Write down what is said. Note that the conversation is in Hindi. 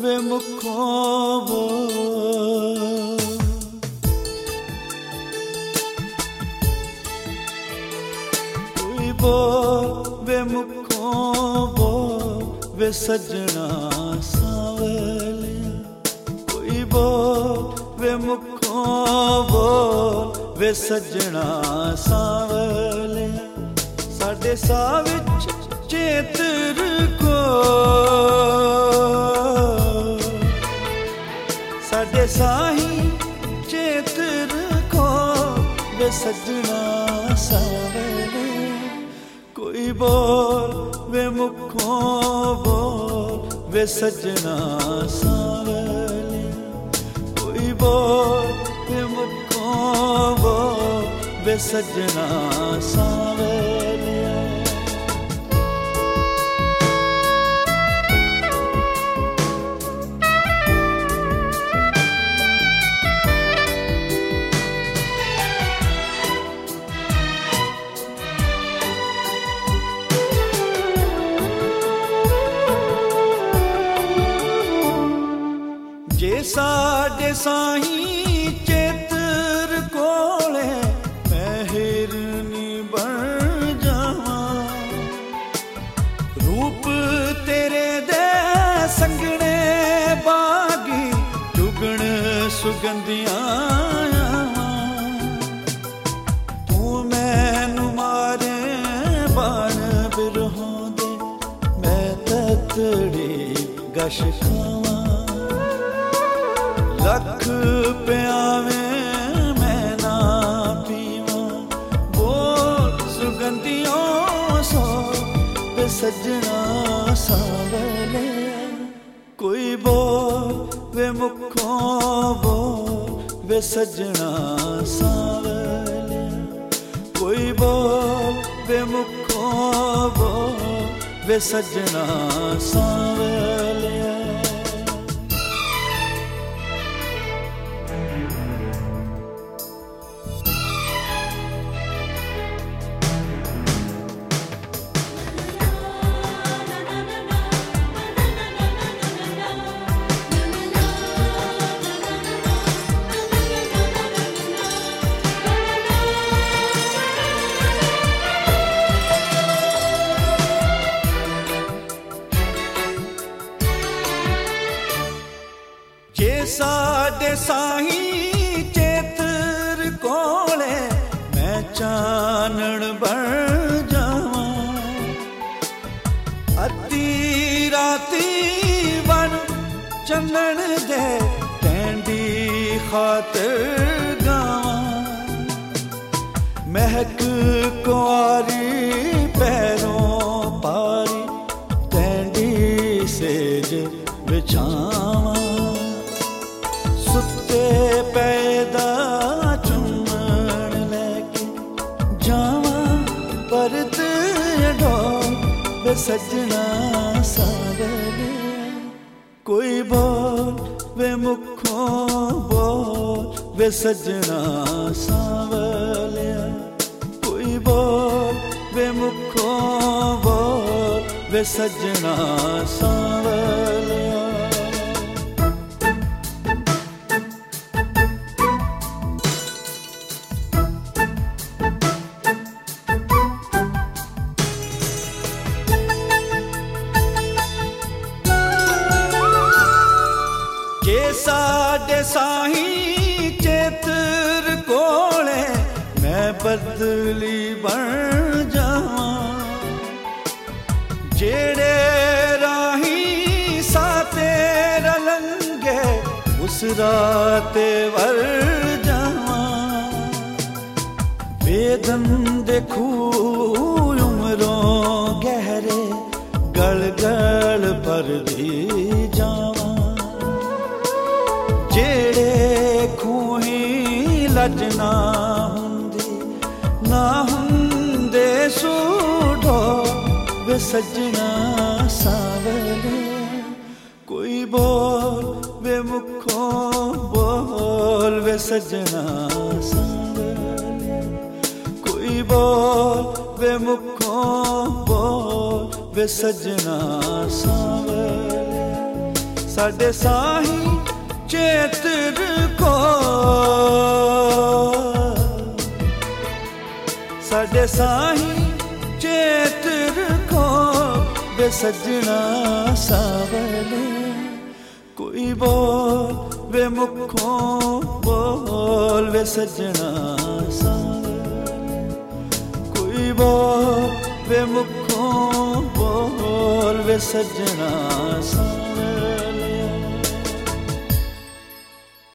वे मुखों बोल, कोई बोल वे मुखों बोल वे सजना सांवलिया, कोई बोल वे मुखों बोल वे सजना सांवलिया, साडे साह विच चेतर को, साडे साही चेतर को वे सजना सांवलिया, कोई बोल वे मुखों बोल वे सजना सांवलिया, कोई बोल वे मुखों बोल वे सजना सांवलिया। जे साडे साही चेतर कोले मैं हिरनी बन जावां, रूप तेरे दे संगने बागी चुगण सुगंधियां आवां, तू मैनू मारे बाण बिरहों दे मैं ततड़ी गश खावां, लख प्यावे मैं ना पीवां बोल सुगंधियों सो वे सजना सांवलिया, कोई बोल वे मुखों बोल वे सजना सांवलिया, कोई बोल वे मुखों बोल वे सजना सांवलिया। जे साडे साही चेतर कोले मैं चानण बन जावां, अद्धी राती बन चंदन दे टैंडी खातर गावां, महक कुआरी पैरों पारी टैंडी सेज बिछावां, सुते पैदा चुम्मण लैके जावां परत ढोल वे सजना सांवलिया, कोई बोल वे मुखों बोल वे सजना सांवलिया, कोई बोल वे मुखों बोल वे सजना सांवलिया। जे साडे साही चेतर कोले मैं बदली बन जावां, जेड़े राही साते रलंगे उस राते वर जावां, वेदन देखू उमरों गहरे गल गल पर दी जावां, जेड़े खूही लजना हुंदी ना हुंदे सूढो वे सजना सांवलिया, कोई बोल वे मुखों बोल वे सजना सांवलिया, कोई बोल वे मुखों बोल वे सजना सांवलिया, साडे साही चेतर को साडे साही चेतर को वे सजना सावले कोई बोल वे मुखों बोल वे सजना सावले कोई बोल वे मुखों बोल वे सजना सावले